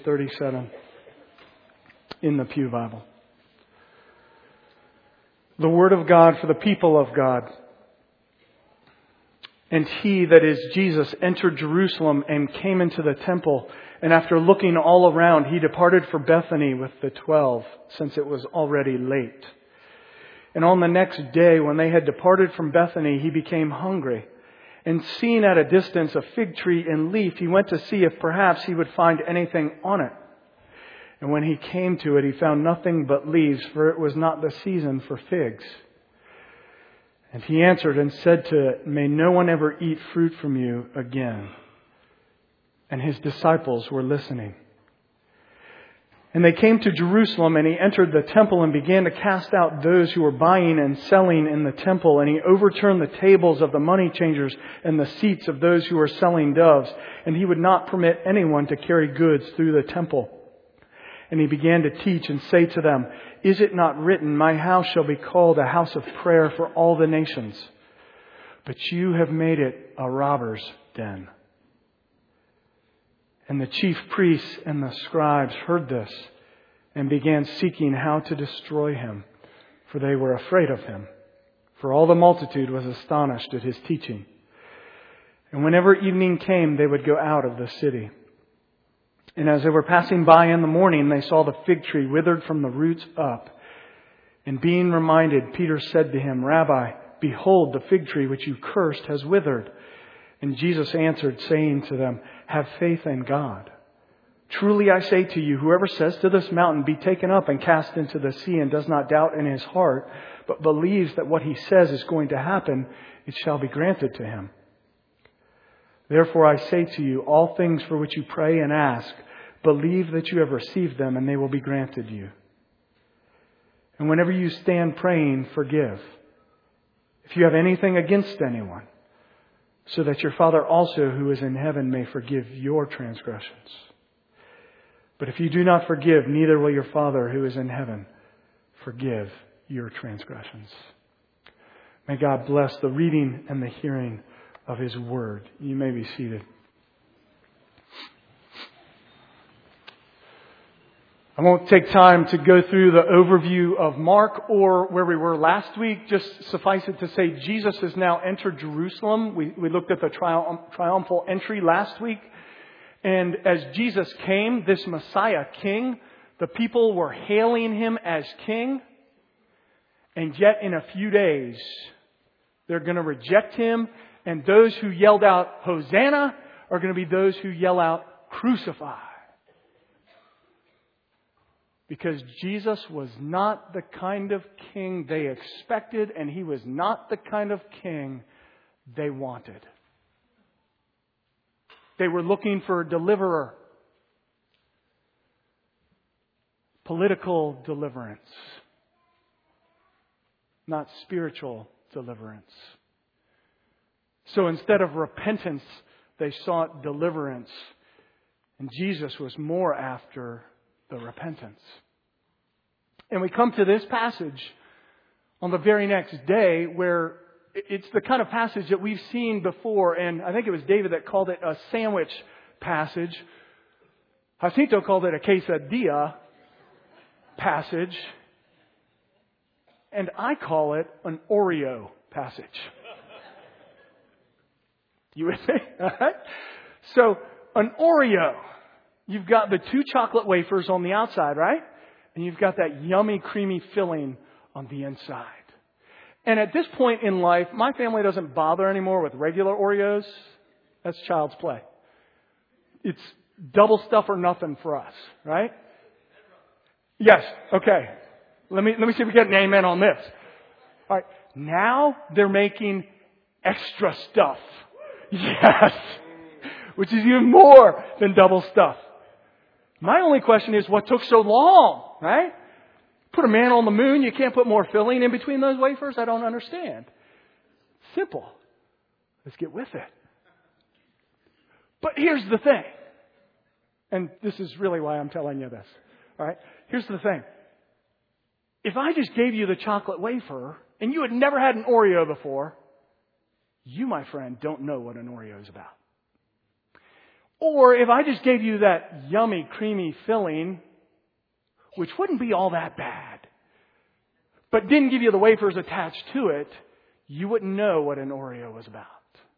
37 in the Pew Bible. The Word of God for the people of God. And he, that is Jesus, entered Jerusalem and came into the temple. And after looking all around, he departed for Bethany with the 12, since it was already late. And on the next day, when they had departed from Bethany, he became hungry. And seeing at a distance a fig tree in leaf, he went to see if perhaps he would find anything on it. And when he came to it, he found nothing but leaves, for it was not the season for figs. And he answered and said to it, "May no one ever eat fruit from you again." And his disciples were listening. And they came to Jerusalem, and he entered the temple and began to cast out those who were buying and selling in the temple. And he overturned the tables of the money changers and the seats of those who were selling doves. And he would not permit anyone to carry goods through the temple. And he began to teach and say to them, "Is it not written, 'My house shall be called a house of prayer for all the nations'? But you have made it a robber's den." And the chief priests and the scribes heard this and began seeking how to destroy him, for they were afraid of him. For all the multitude was astonished at his teaching. And whenever evening came, they would go out of the city. And as they were passing by in the morning, they saw the fig tree withered from the roots up. And being reminded, Peter said to him, "Rabbi, behold, the fig tree which you cursed has withered." And Jesus answered, saying to them, "Have faith in God. Truly I say to you, whoever says to this mountain, 'Be taken up and cast into the sea,' and does not doubt in his heart, but believes that what he says is going to happen, it shall be granted to him. Therefore I say to you, all things for which you pray and ask, believe that you have received them, and they will be granted you. And whenever you stand praying, forgive, if you have anything against anyone, so that your Father also who is in heaven may forgive your transgressions. But if you do not forgive, neither will your Father who is in heaven forgive your transgressions." May God bless the reading and the hearing of His Word. You may be seated. I won't take time to go through the overview of Mark or where we were last week. Just suffice it to say, Jesus has now entered Jerusalem. We looked at the triumphal entry last week. And as Jesus came, this Messiah King, the people were hailing Him as King. And yet in a few days, they're going to reject Him. And those who yelled out, "Hosanna," are going to be those who yell out, "Crucify." Because Jesus was not the kind of king they expected, and He was not the kind of king they wanted. They were looking for a deliverer. Political deliverance. Not spiritual deliverance. So instead of repentance, they sought deliverance. And Jesus was more after the repentance. And we come to this passage on the very next day where it's the kind of passage that we've seen before. And I think it was David that called it a sandwich passage. Jacinto called it a quesadilla passage. And I call it an Oreo passage. You with me? All right. So, an Oreo. You've got the 2 chocolate wafers on the outside, right? And you've got that yummy, creamy filling on the inside. And at this point in life, my family doesn't bother anymore with regular Oreos. That's child's play. It's double stuff or nothing for us, right? Yes. Okay. Let me see if we get an amen on this. All right. Now they're making extra stuff. Yes. Which is even more than double stuff. My only question is, what took so long, right? Put a man on the moon, you can't put more filling in between those wafers? I don't understand. Simple. Let's get with it. But here's the thing. And this is really why I'm telling you this. All right? Here's the thing. If I just gave you the chocolate wafer and you had never had an Oreo before, you, my friend, don't know what an Oreo is about. Or if I just gave you that yummy, creamy filling, which wouldn't be all that bad, but didn't give you the wafers attached to it, you wouldn't know what an Oreo was about.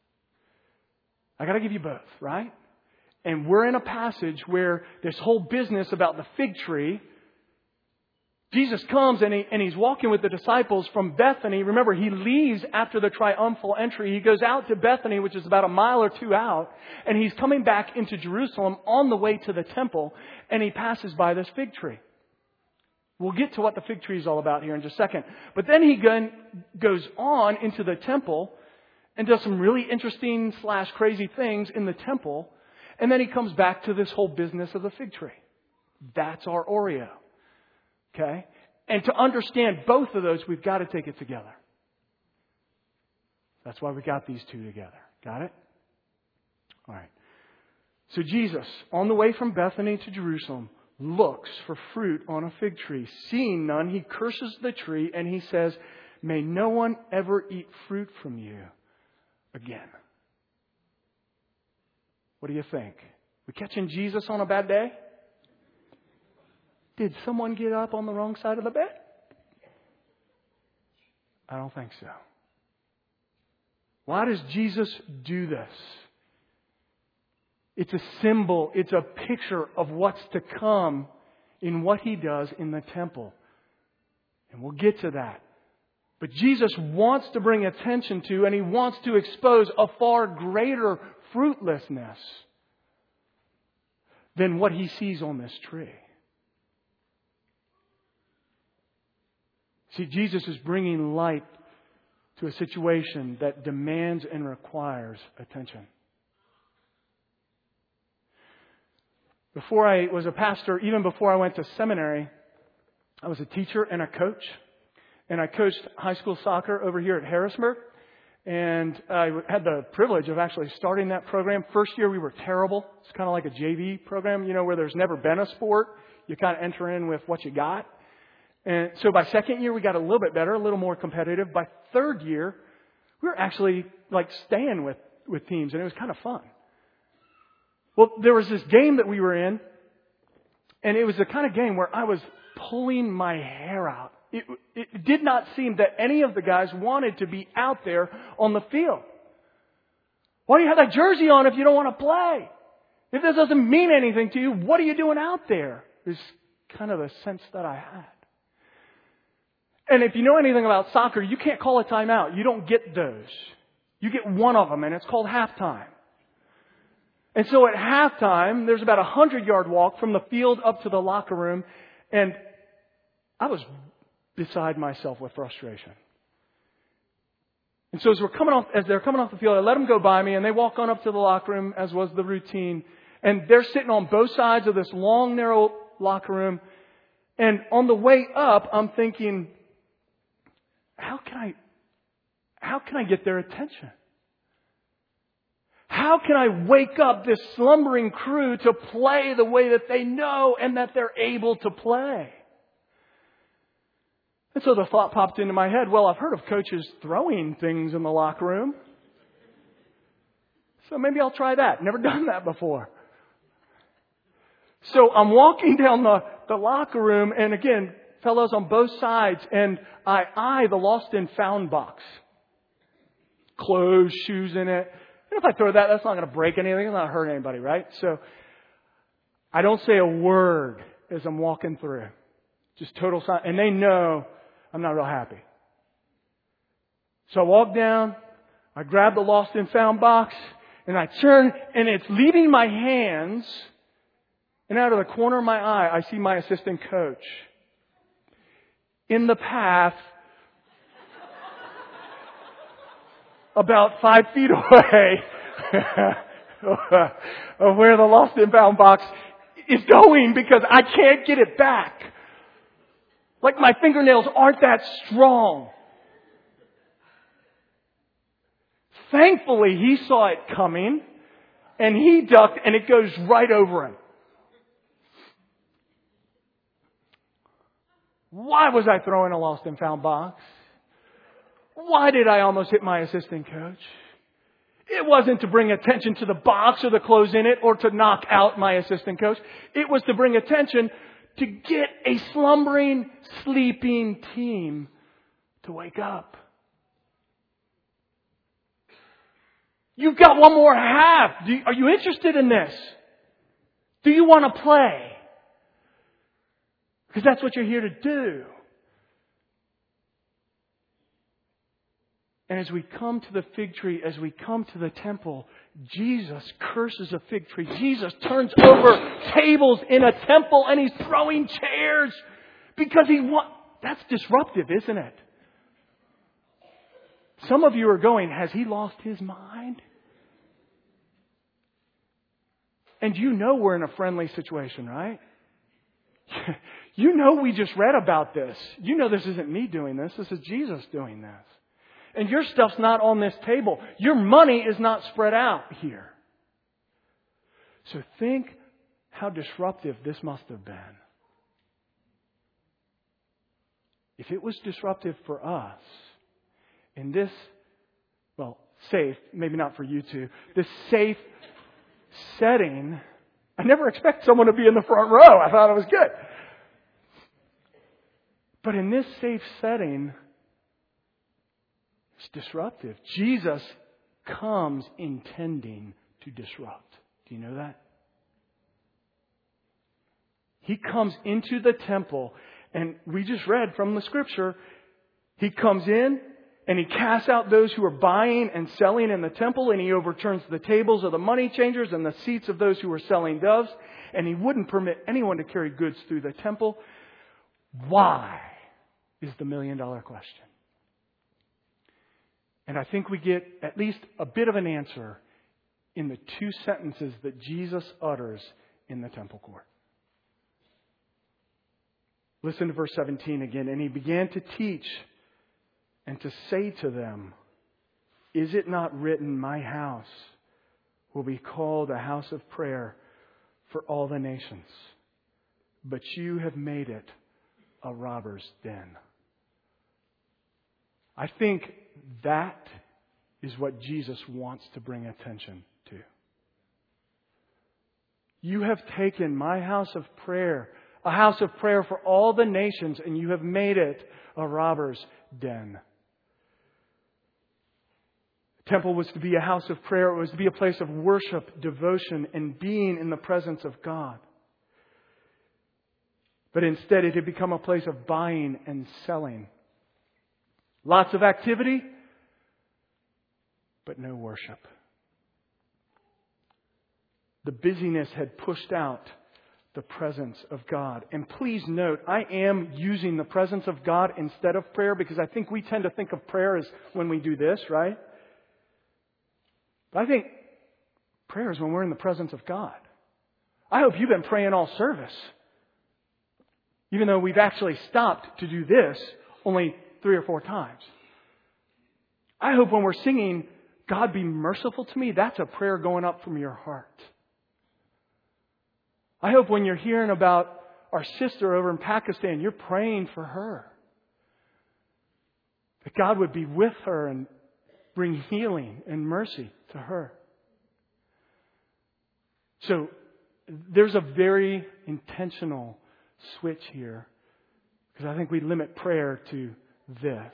I got to give you both, right? And we're in a passage where this whole business about the fig tree, Jesus comes and he's walking with the disciples from Bethany. Remember, he leaves after the triumphal entry. He goes out to Bethany, which is about a mile or two out, and he's coming back into Jerusalem on the way to the temple, and he passes by this fig tree. We'll get to what the fig tree is all about here in just a second. But then he goes on into the temple and does some really interesting / crazy things in the temple. And then he comes back to this whole business of the fig tree. That's our Oreo. Okay? And to understand both of those, we've got to take it together. That's why we got these two together. Got it? All right. So Jesus, on the way from Bethany to Jerusalem, looks for fruit on a fig tree. Seeing none, he curses the tree and he says, "May no one ever eat fruit from you again." What do you think? We catching Jesus on a bad day? Did someone get up on the wrong side of the bed? I don't think so. Why does Jesus do this? It's a symbol, it's a picture of what's to come in what he does in the temple. And we'll get to that. But Jesus wants to bring attention to, and he wants to expose a far greater fruitlessness than what he sees on this tree. See, Jesus is bringing light to a situation that demands and requires attention. Before I was a pastor, even before I went to seminary, I was a teacher and a coach. And I coached high school soccer over here at Harrisburg. And I had the privilege of actually starting that program. First year we were terrible. It's kind of like a JV program, where there's never been a sport. You kind of enter in with what you got. And so by second year we got a little bit better, a little more competitive. By third year, we were actually staying with teams, and it was kind of fun. Well, there was this game that we were in, and it was the kind of game where I was pulling my hair out. It did not seem that any of the guys wanted to be out there on the field. Why do you have that jersey on if you don't want to play? If this doesn't mean anything to you, what are you doing out there? Is kind of the sense that I had. And if you know anything about soccer, you can't call a timeout. You don't get those. You get one of them, and it's called halftime. And so at halftime, there's about a 100-yard walk from the field up to the locker room. And I was beside myself with frustration. And so as they're coming off the field, I let them go by me, and they walk on up to the locker room, as was the routine. And they're sitting on both sides of this long, narrow locker room. And on the way up, I'm thinking, how can I get their attention? How can I wake up this slumbering crew to play the way that they know and that they're able to play? And so the thought popped into my head, well, I've heard of coaches throwing things in the locker room. So maybe I'll try that. Never done that before. So I'm walking down the locker room, and again, fellows on both sides, and I eye the lost and found box. Clothes, shoes in it. And if I throw that's not going to break anything. It's not going to hurt anybody, right? So I don't say a word as I'm walking through. Just total silence. And they know I'm not real happy. So I walk down. I grab the lost and found box. And I turn. And it's leaving my hands. And out of the corner of my eye, I see my assistant coach in the path about 5 feet away of where the lost and found box is going, because I can't get it back. Like my fingernails aren't that strong. Thankfully, he saw it coming and he ducked, and it goes right over him. Why was I throwing a lost and found box? Why did I almost hit my assistant coach? It It wasn't to bring attention to the box or the clothes in it or to knock out my assistant coach. It was to bring attention to get a slumbering, sleeping team to wake up. You've got one more half. Are you interested in this? Do you want to play? Because that's what you're here to do. And as we come to the fig tree, as we come to the temple, Jesus curses a fig tree. Jesus turns over tables in a temple and He's throwing chairs because that's disruptive, isn't it? Some of you are going, has He lost His mind? And you know we're in a friendly situation, right? You know we just read about this. You know this isn't me doing this. This is Jesus doing this. And your stuff's not on this table. Your money is not spread out here. So think how disruptive this must have been. If it was disruptive for us, in this, safe, maybe not for you two, this safe setting, I never expect someone to be in the front row. I thought it was good. But in this safe setting, it's disruptive. Jesus comes intending to disrupt. Do you know that? He comes into the temple, and we just read from the scripture, He comes in and He casts out those who are buying and selling in the temple, and He overturns the tables of the money changers and the seats of those who were selling doves, and He wouldn't permit anyone to carry goods through the temple. Why is the $1 million question. And I think we get at least a bit of an answer in the 2 sentences that Jesus utters in the temple court. Listen to verse 17 again. And He began to teach and to say to them, is it not written, my house will be called a house of prayer for all the nations, but you have made it a robber's den. I think that is what Jesus wants to bring attention to. You have taken my house of prayer, a house of prayer for all the nations, and you have made it a robber's den. The temple was to be a house of prayer. It was to be a place of worship, devotion, and being in the presence of God. But instead it had become a place of buying and selling. Lots of activity, but no worship. The busyness had pushed out the presence of God. And please note, I am using the presence of God instead of prayer because I think we tend to think of prayer as when we do this, right? But I think prayer is when we're in the presence of God. I hope you've been praying all service. Even though we've actually stopped to do this only 3 or 4 times. I hope when we're singing, God be merciful to me, that's a prayer going up from your heart. I hope when you're hearing about our sister over in Pakistan, you're praying for her. That God would be with her and bring healing and mercy to her. So there's a very intentional switch here. Because I think we limit prayer to this.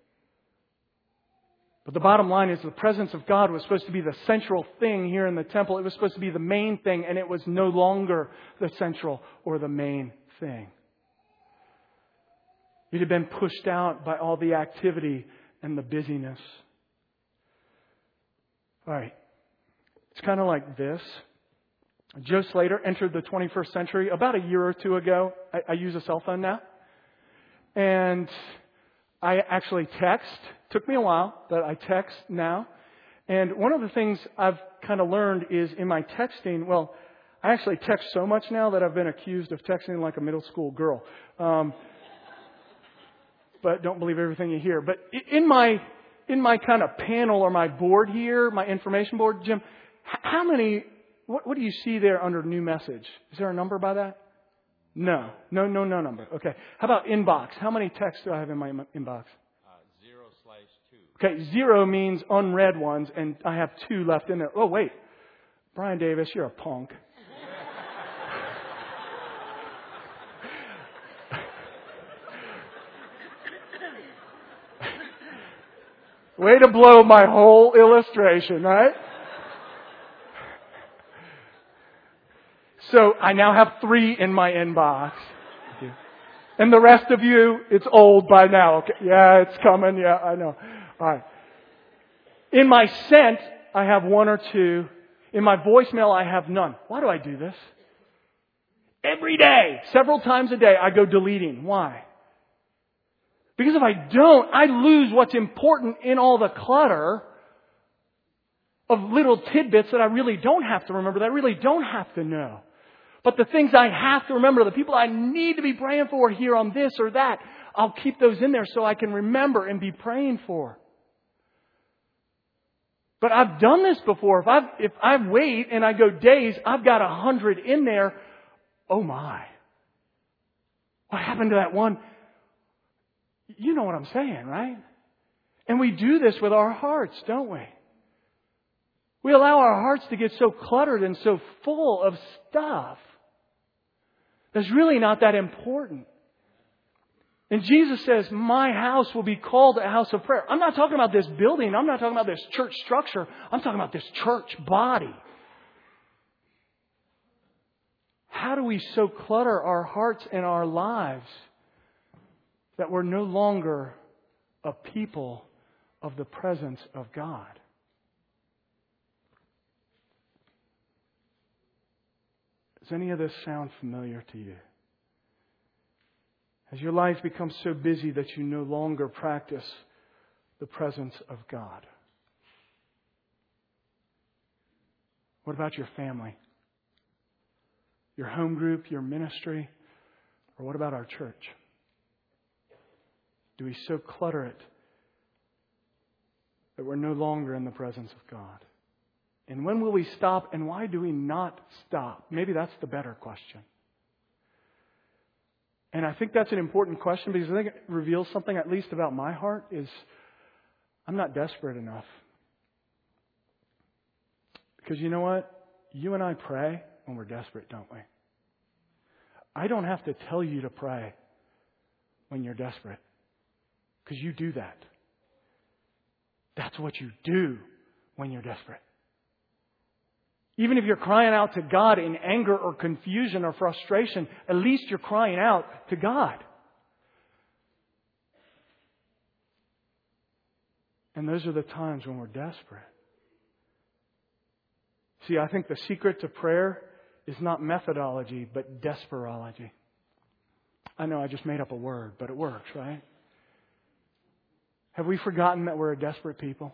But the bottom line is the presence of God was supposed to be the central thing here in the temple. It was supposed to be the main thing, and it was no longer the central or the main thing. It had been pushed out by all the activity and the busyness. All right. It's kind of like this. Joe Slater entered the 21st century about a year or 2 ago. I use a cell phone now. And I actually text. Took me a while, but I text now. And one of the things I've kind of learned is in my texting, I actually text so much now that I've been accused of texting like a middle school girl. But don't believe everything you hear. But in my kind of panel or my board here, my information board, Jim, how many, what do you see there under new message? Is there a number by that? No number. Okay. How about inbox? How many texts do I have in my inbox? 0/2. Okay, 0 means unread ones, and I have 2 left in there. Oh, wait. Brian Davis, you're a punk. Way to blow my whole illustration, right? So I now have 3 in my inbox. And the rest of you, it's old by now. Okay. Yeah, it's coming. Yeah, I know. All right. In my sent, I have 1 or 2. In my voicemail, I have none. Why do I do this? Every day, several times a day, I go deleting. Why? Because if I don't, I lose what's important in all the clutter of little tidbits that I really don't have to remember, that I really don't have to know. But the things I have to remember, the people I need to be praying for here on this or that, I'll keep those in there so I can remember and be praying for. But I've done this before. If I wait and I go days, I've got 100 in there. Oh my. What happened to that one? You know what I'm saying, right? And we do this with our hearts, don't we? We allow our hearts to get so cluttered and so full of stuff that's really not that important. And Jesus says, my house will be called a house of prayer. I'm not talking about this building. I'm not talking about this church structure. I'm talking about this church body. How do we so clutter our hearts and our lives that we're no longer a people of the presence of God? Does any of this sound familiar to you? Has your life become so busy that you no longer practice the presence of God? What about your family? Your home group, your ministry? Or what about our church? Do we so clutter it that we're no longer in the presence of God? And when will we stop, and why do we not stop? Maybe that's the better question. And I think that's an important question because I think it reveals something, at least about my heart, is I'm not desperate enough. Because you know what? You and I pray when we're desperate, don't we? I don't have to tell you to pray when you're desperate. Because you do that. That's what you do when you're desperate. Even if you're crying out to God in anger or confusion or frustration, at least you're crying out to God. And those are the times when we're desperate. See, I think the secret to prayer is not methodology, but desperology. I know I just made up a word, but it works, right? Have we forgotten that we're a desperate people?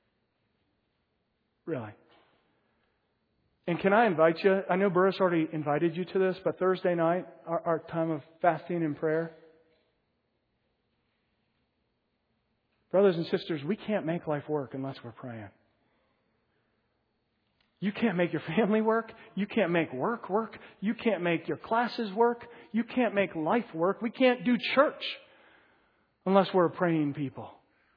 Really? And can I invite you? I know Burris already invited you to this, but Thursday night, our time of fasting and prayer. Brothers and sisters, we can't make life work unless we're praying. You can't make your family work. You can't make work work. You can't make your classes work. You can't make life work. We can't do church unless we're praying people.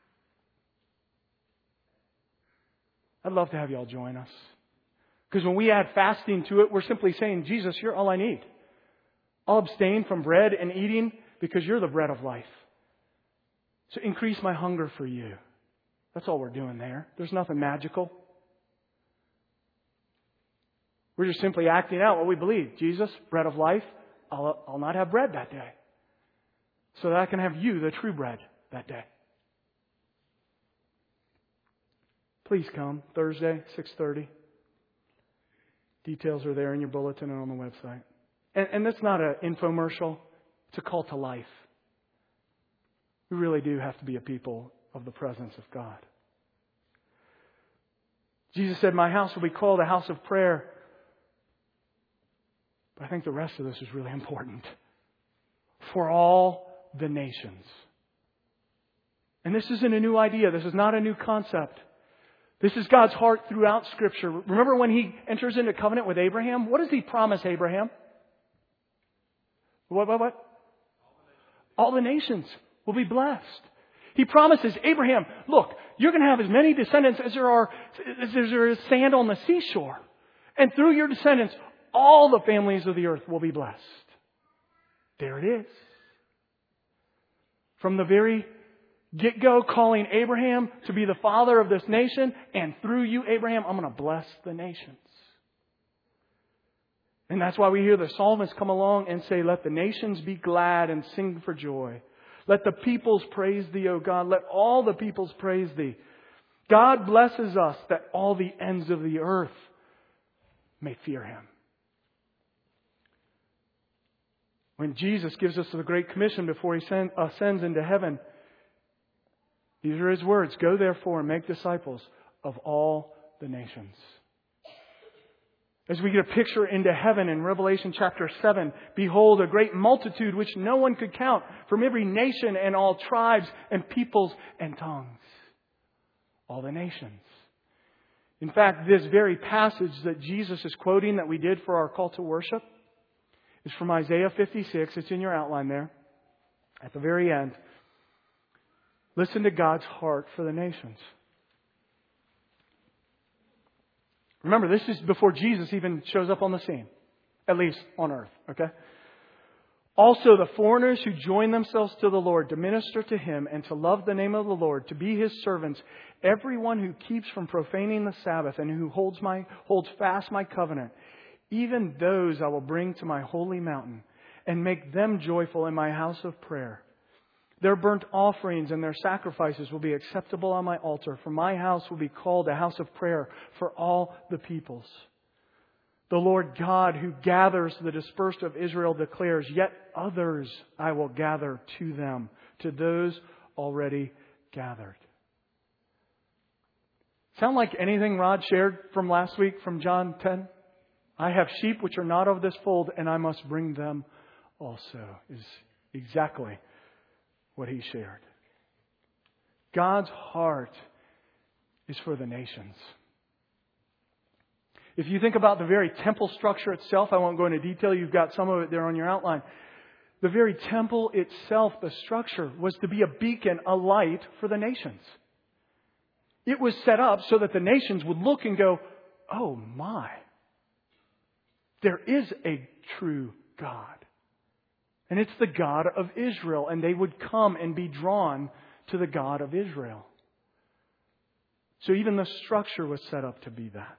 I'd love to have y'all join us. Because when we add fasting to it, we're simply saying, Jesus, you're all I need. I'll abstain from bread and eating because you're the bread of life. So increase my hunger for you. That's all we're doing there. There's nothing magical. We're just simply acting out what we believe. Jesus, bread of life, I'll not have bread that day. So that I can have you, the true bread, that day. Please come Thursday, 6:30. Details are there in your bulletin and on the website. And that's not an infomercial. It's a call to life. We really do have to be a people of the presence of God. Jesus said, my house will be called a house of prayer. But I think the rest of this is really important. For all the nations. And this isn't a new idea. This is not a new concept. This is God's heart throughout Scripture. Remember when He enters into covenant with Abraham? What does He promise Abraham? What? All the nations will be blessed. He promises Abraham, look, You're going to have as many descendants as there is sand on the seashore. And through your descendants, all the families of the earth will be blessed. There it is. From the very get-go, calling Abraham to be the father of this nation. And through you, Abraham, I'm going to bless the nations. And that's why we hear the psalmist come along and say, let the nations be glad and sing for joy. Let the peoples praise Thee, O God. Let all the peoples praise Thee. God blesses us that all the ends of the earth may fear Him. When Jesus gives us the Great Commission before He ascends into heaven, these are His words. Go therefore and make disciples of all the nations. As we get a picture into heaven in Revelation chapter 7, behold, a great multitude which no one could count from every nation and all tribes and peoples and tongues. All the nations. In fact, this very passage that Jesus is quoting that we did for our call to worship is from Isaiah 56. It's in your outline there. At the very end. Listen to God's heart for the nations. Remember, this is before Jesus even shows up on the scene. At least on earth. Okay? Also, the foreigners who join themselves to the Lord to minister to Him and to love the name of the Lord, to be His servants, everyone who keeps from profaning the Sabbath and who holds fast my covenant, even those I will bring to my holy mountain and make them joyful in my house of prayer. Their burnt offerings and their sacrifices will be acceptable on my altar, for my house will be called a house of prayer for all the peoples. The Lord God who gathers the dispersed of Israel declares, yet others I will gather to them, to those already gathered. Sound like anything Rod shared from last week from John 10? I have sheep which are not of this fold, and I must bring them also, is exactly what he shared. God's heart is for the nations. If you think about the very temple structure itself, I won't go into detail. You've got some of it there on your outline. The very temple itself, the structure, was to be a beacon, a light for the nations. It was set up so that the nations would look and go, oh my, there is a true God. And it's the God of Israel. And they would come and be drawn to the God of Israel. So even the structure was set up to be that.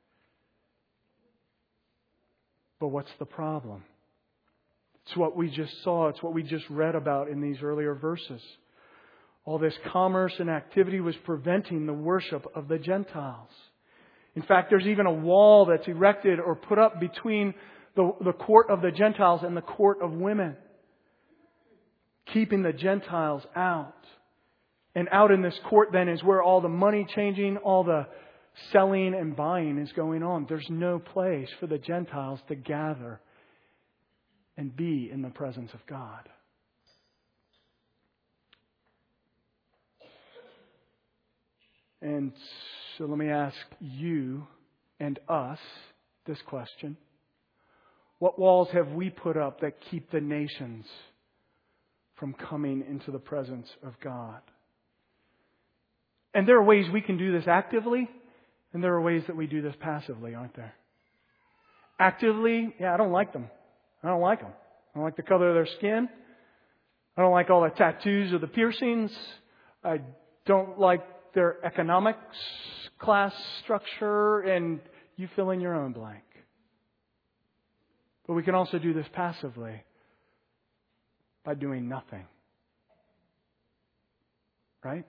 But what's the problem? It's what we just saw. It's what we just read about in these earlier verses. All this commerce and activity was preventing the worship of the Gentiles. In fact, there's even a wall that's erected or put up between the court of the Gentiles and the court of women, keeping the Gentiles out. And out in this court then is where all the money changing, all the selling and buying is going on. There's no place for the Gentiles to gather and be in the presence of God. And so let me ask you and us this question. What walls have we put up that keep the nations from coming into the presence of God? And there are ways we can do this actively, and there are ways that we do this passively, aren't there? Actively, I don't like them. I don't like them. I don't like the color of their skin. I don't like all the tattoos or the piercings. I don't like their economic class structure, and you fill in your own blank. But we can also do this passively by doing nothing. Right?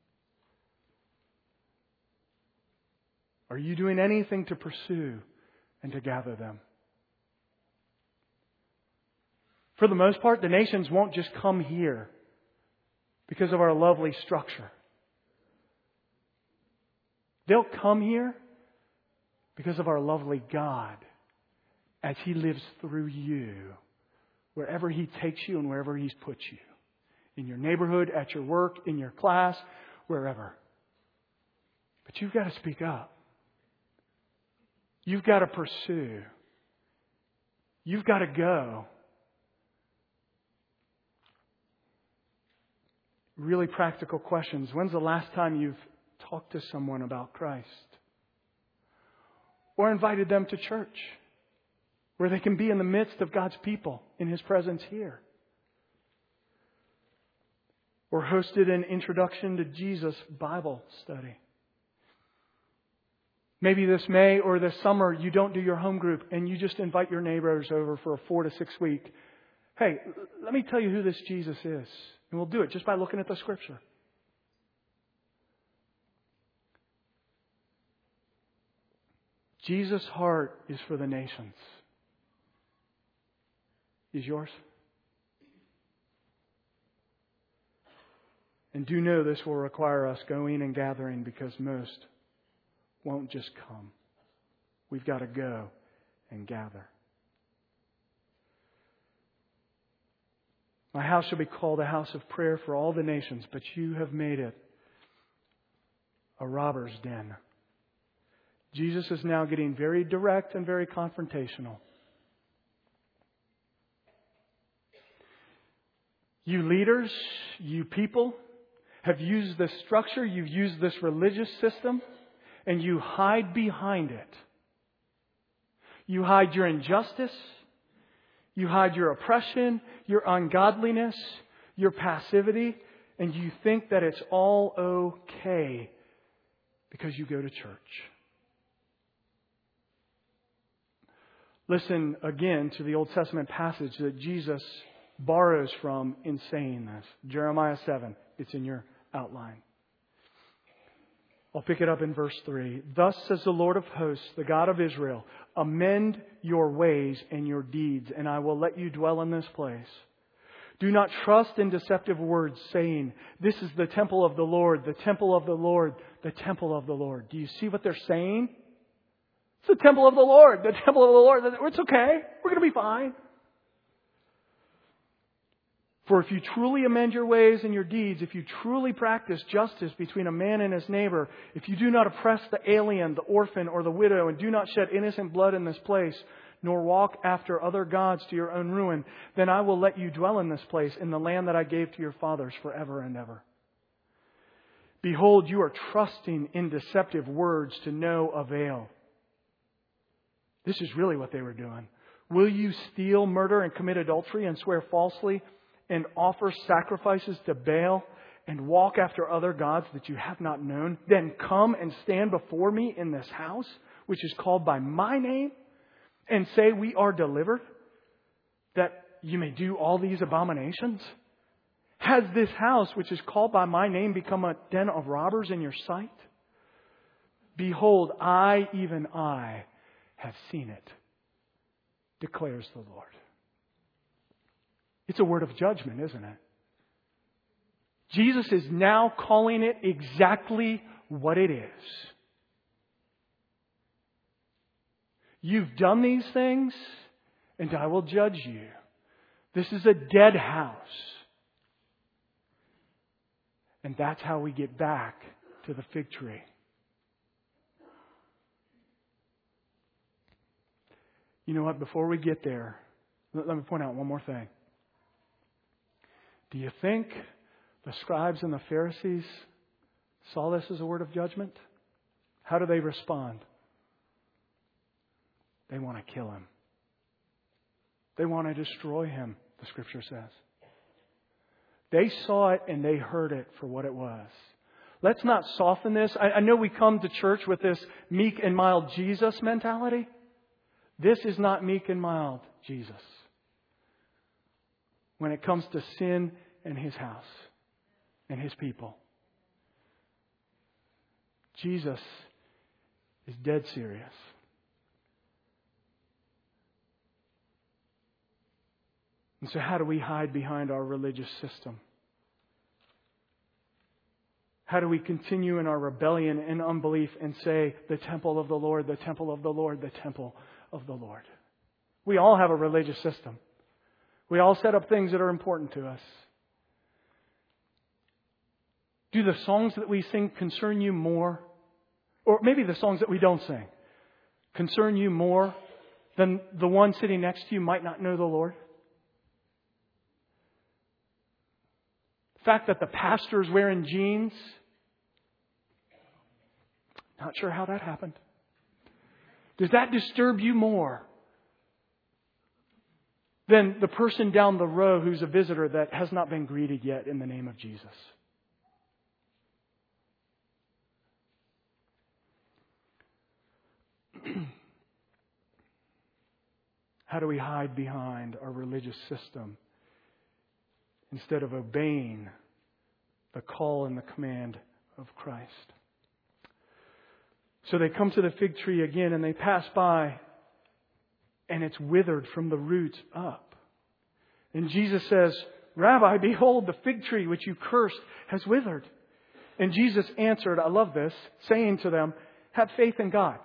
Are you doing anything to pursue and to gather them? For the most part, the nations won't just come here because of our lovely structure. They'll come here because of our lovely God as He lives through you, wherever He takes you and wherever He's put you. In your neighborhood, at your work, in your class, wherever. But you've got to speak up. You've got to pursue. You've got to go. Really practical questions. When's the last time you've talked to someone about Christ. Or invited them to church, where they can be in the midst of God's people in His presence here. Or hosted an Introduction to Jesus Bible study. Maybe this May or this summer you don't do your home group and you just invite your neighbors over for a 4 to 6 week. Hey, let me tell you who this Jesus is. And we'll do it just by looking at the Scripture. Jesus' heart is for the nations. Is yours? And do know this will require us going and gathering, because most won't just come. We've got to go and gather. My house shall be called a house of prayer for all the nations, but you have made it a robber's den. Jesus is now getting very direct and very confrontational. You leaders, you people, have used this structure, you've used this religious system, and you hide behind it. You hide your injustice, you hide your oppression, your ungodliness, your passivity, and you think that it's all okay because you go to church. Listen again to the Old Testament passage that Jesus borrows from in saying this. Jeremiah 7. It's in your outline. I'll pick it up in verse 3. Thus says the Lord of hosts, the God of Israel, amend your ways and your deeds, and I will let you dwell in this place. Do not trust in deceptive words, saying, this is the temple of the Lord, the temple of the Lord, the temple of the Lord. Do you see what they're saying? It's the temple of the Lord, the temple of the Lord. It's okay. We're going to be fine. For if you truly amend your ways and your deeds, if you truly practice justice between a man and his neighbor, if you do not oppress the alien, the orphan, or the widow, and do not shed innocent blood in this place, nor walk after other gods to your own ruin, then I will let you dwell in this place, in the land that I gave to your fathers forever and ever. Behold, you are trusting in deceptive words to no avail. This is really what they were doing. Will you steal, murder, and commit adultery, and swear falsely, and offer sacrifices to Baal, and walk after other gods that you have not known? Then come and stand before me in this house, which is called by my name, and say, we are delivered, that you may do all these abominations? Has this house, which is called by my name, become a den of robbers in your sight? Behold, I, even I, have seen it, declares the Lord. It's a word of judgment, isn't it? Jesus is now calling it exactly what it is. You've done these things, and I will judge you. This is a dead house. And that's how we get back to the fig tree. You know what? Before we get there, let me point out one more thing. Do you think the scribes and the Pharisees saw this as a word of judgment? How do they respond? They want to kill him. They want to destroy him, the Scripture says. They saw it and they heard it for what it was. Let's not soften this. I know we come to church with this meek and mild Jesus mentality. This is not meek and mild Jesus when it comes to sin and His house and His people. Jesus is dead serious. And so how do we hide behind our religious system? How do we continue in our rebellion and unbelief and say, the temple of the Lord, the temple of the Lord, the temple of the Lord? We all have a religious system. We all set up things that are important to us. Do the songs that we sing concern you more? Or maybe the songs that we don't sing concern you more than the one sitting next to you might not know the Lord? The fact that the pastor is wearing jeans Not sure how that happened. Does that disturb you more than the person down the row who's a visitor that has not been greeted yet in the name of Jesus? How do we hide behind our religious system instead of obeying the call and the command of Christ? So they come to the fig tree again and they pass by and it's withered from the roots up. And Jesus says, Rabbi, behold, the fig tree which you cursed has withered. And Jesus answered, I love this, saying to them, have faith in God.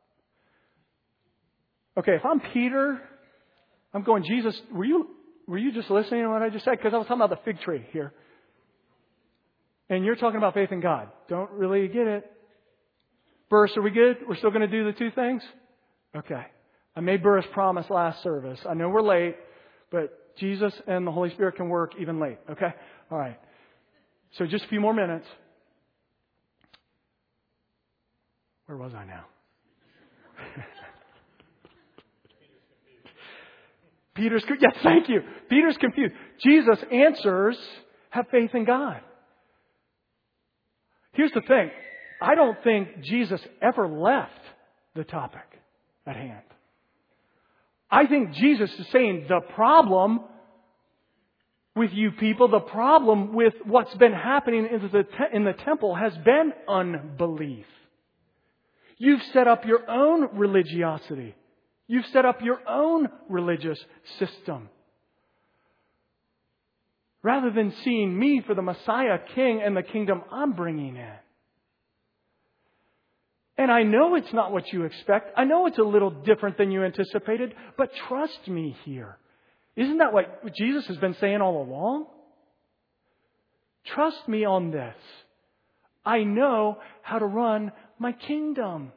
Okay, if I'm Peter, I'm going, Jesus, were you just listening to what I just said? Because I was talking about the fig tree here. And you're talking about faith in God. Don't really get it. Burris, are we good? We're still going to do the two things? Okay. I made Burris promise last service. I know we're late, but Jesus and the Holy Spirit can work even late. Okay? All right. So just a few more minutes. Where was I now? Yes, thank you. Peter's confused. Jesus answers, have faith in God. Here's the thing. I don't think Jesus ever left the topic at hand. I think Jesus is saying the problem with you people, the problem with what's been happening in the temple has been unbelief. You've set up your own religiosity. You've set up your own religious system. Rather than seeing me for the Messiah King and the kingdom I'm bringing in. And I know it's not what you expect. I know it's a little different than you anticipated. But trust me here. Isn't that what Jesus has been saying all along? Trust me on this. I know how to run my kingdom.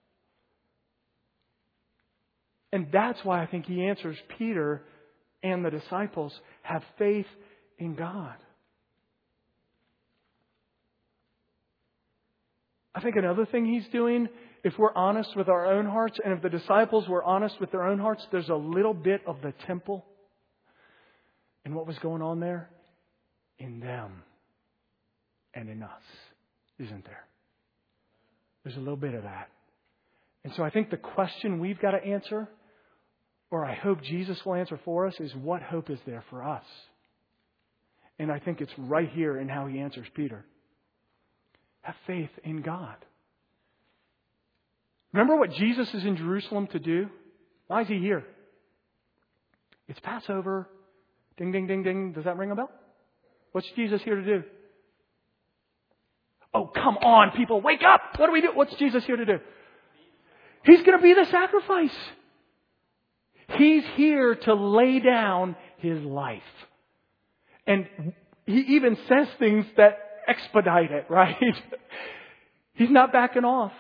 And that's why I think he answers Peter and the disciples, have faith in God. I think another thing he's doing, if we're honest with our own hearts, and if the disciples were honest with their own hearts, there's a little bit of the temple and what was going on there in them and in us, isn't there? There's a little bit of that. And so I think the question we've got to answer, or I hope Jesus will answer for us, is what hope is there for us? And I think it's right here in how he answers Peter. Have faith in God. Remember what Jesus is in Jerusalem to do? Why is he here? It's Passover. Ding, ding, ding, ding. Does that ring a bell? What's Jesus here to do? Oh, come on, people. Wake up. What do we do? What's Jesus here to do? He's going to be the sacrifice. He's here to lay down his life. And he even says things that expedite it, right? He's not backing off.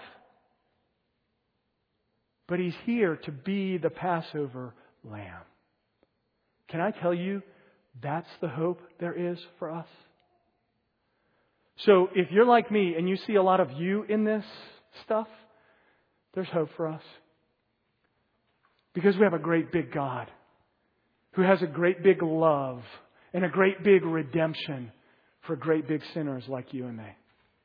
But he's here to be the Passover lamb. Can I tell you, that's the hope there is for us? So if you're like me and you see a lot of you in this stuff, there's hope for us. Because we have a great big God who has a great big love and a great big redemption for great big sinners like you and me.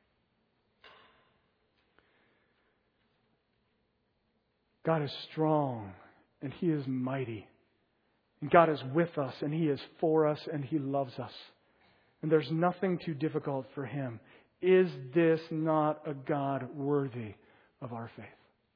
God is strong and he is mighty. And God is with us and he is for us and he loves us. And there's nothing too difficult for him. Is this not a God worthy of our faith?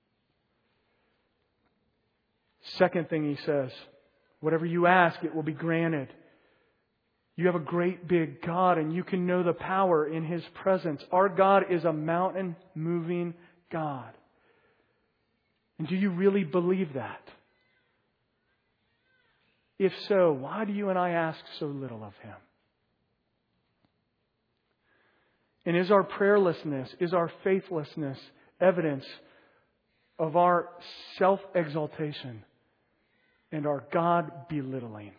Second thing he says, whatever you ask, it will be granted. You have a great big God and you can know the power in his presence. Our God is a mountain-moving God. And do you really believe that? If so, why do you and I ask so little of him? And is our prayerlessness, is our faithlessness evidence of our self-exaltation and our God belittling?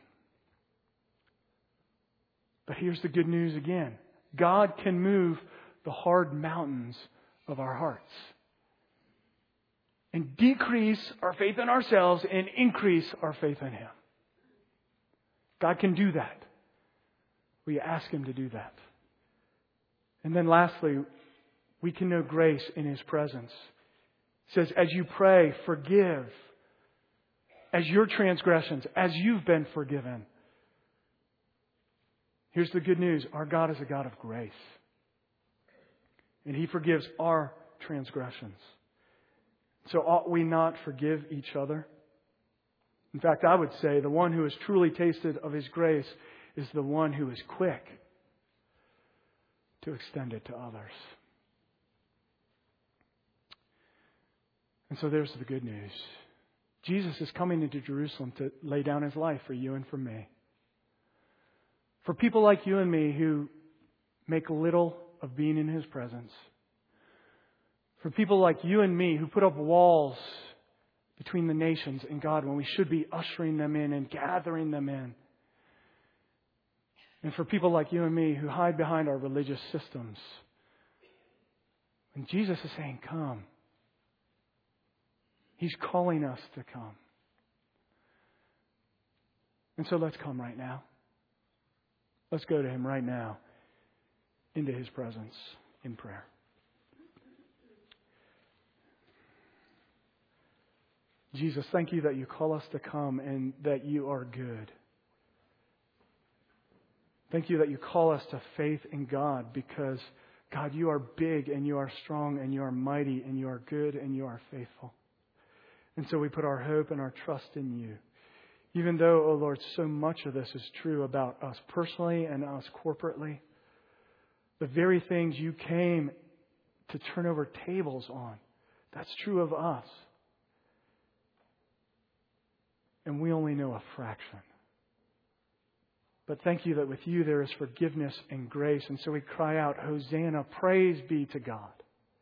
But here's the good news again. God can move the hard mountains of our hearts. and decrease our faith in ourselves and increase our faith in Him. God can do that. We ask Him to do that. And then lastly, we can know grace in His presence. It says, as you pray, forgive as your transgressions, as you've been forgiven. Here's the good news. Our God is a God of grace. And He forgives our transgressions. So ought we not forgive each other? In fact, I would say the one who has truly tasted of His grace is the one who is quick to extend it to others. And so there's the good news. Jesus is coming into Jerusalem to lay down His life for you and for me. For people like you and me who make little of being in His presence. For people like you and me who put up walls between the nations and God when we should be ushering them in and gathering them in. And for people like you and me who hide behind our religious systems. When Jesus is saying, come. He's calling us to come. And so let's come right now. Let's go to Him right now into His presence in prayer. Jesus, thank You that You call us to come and that You are good. Thank You that You call us to faith in God because, God, You are big and You are strong and You are mighty and You are good and You are faithful. And so we put our hope and our trust in You. Even though, oh Lord, so much of this is true about us personally and us corporately. The very things You came to turn over tables on, that's true of us. And we only know a fraction. But thank You that with You there is forgiveness and grace. And so we cry out, Hosanna, praise be to God.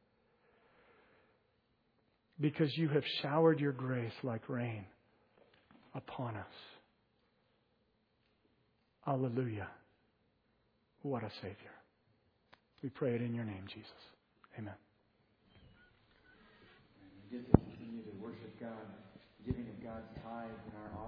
Because You have showered Your grace like rain upon us. Alleluia. What a Savior. We pray it in Your name, Jesus. Amen. We get to continue to worship God, giving of God's tithes in our